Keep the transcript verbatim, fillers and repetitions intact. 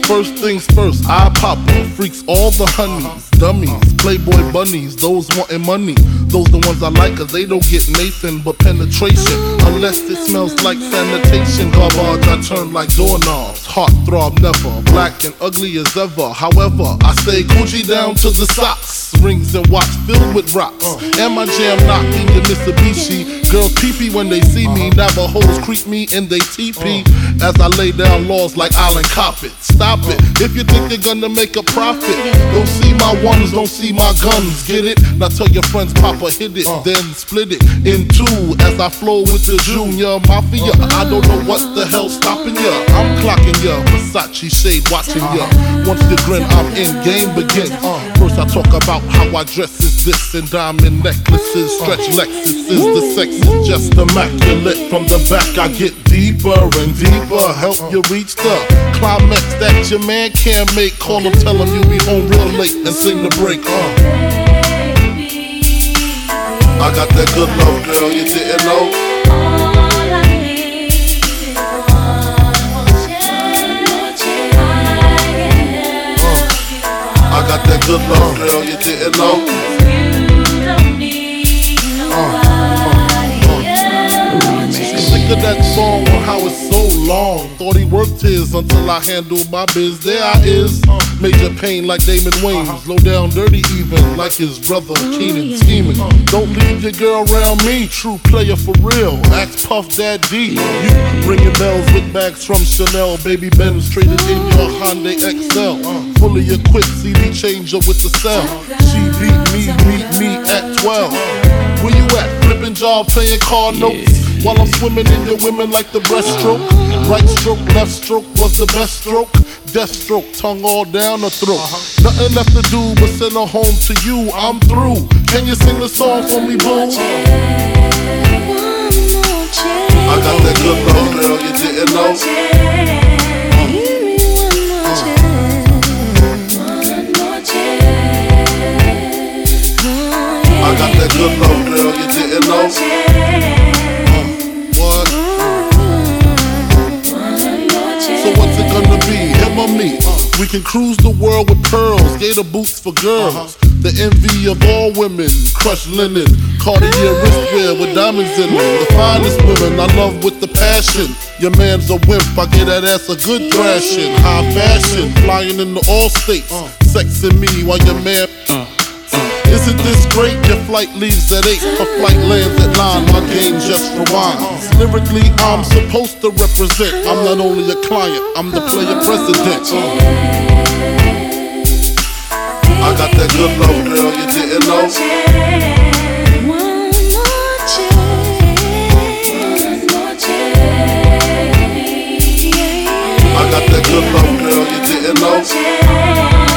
First things first, I pop her. Freaks all the honeys, dummies, playboy bunnies, those wanting money. Those the ones I like cause they don't get Nathan but penetration. Unless it smells like sanitation. Garbage I turn like doorknobs. Heart throb never, black and ugly as ever. However, I stay Gucci down to the socks. Rings and watch filled with rocks. And my jam knocking the Mitsubishi. Girls pee-pee when they see me. Navajos creep me in they teepee. As I lay down laws like Island Coppet. Stop it, if you think you're gonna make a profit. Don't see my ones, don't see my guns, get it? Now tell your friends Papa hit it, then split it in two. As I flow with the Junior Mafia. I don't know what the hell's stopping ya. I'm clocking ya, Versace shade watching ya. Once you grin, I'm in, game begins. First I talk about how I dress is this. And diamond necklaces, stretch Lexuses. The sex is just immaculate. From the back I get deeper and deeper. Help you reach the climax that your man can't make. Call him, tell him you be home real late and sing the break. uh. I got that good love, girl, you didn't know. I got that good love, girl, you didn't know. Sick of that song on how it's so long. Thought he worked his until I handled my biz. There I is, major pain like Damon Wayans. Low down dirty even like his brother Keenan scheming. Don't leave your girl around me, true player for real. Ask Puff Dad D. You ringing bells with bags from Chanel. Baby Benz traded in your Hyundai X L. Fully equipped C D changer with the cell. She beat me, beat me at twelve. Where you at? Flipping job, playing car notes. While I'm swimming in your women like the breaststroke. Right stroke, left stroke was the best stroke. Death stroke, tongue all down the throat. Nothing left to do but send her home to you. I'm through. Can you sing the song for me, boo? I got that good love, girl, you didn't know. I got that good love, girl, you didn't know. What? So what's it gonna be, him or me? We can cruise the world with pearls, gator boots for girls. The envy of all women, crushed linen, Cartier wristwear with diamonds in them. The finest women I love with the passion. Your man's a wimp, I get that ass a good thrashing. High fashion, flying into all states, sexing me while your man. Isn't this great? Your flight leaves at eight, her flight lands at nine. My game just rewinds. Lyrically, I'm supposed to represent. I'm not only a client, I'm the player president. I got that good love, girl, you didn't know. I got that good love, girl, you didn't know.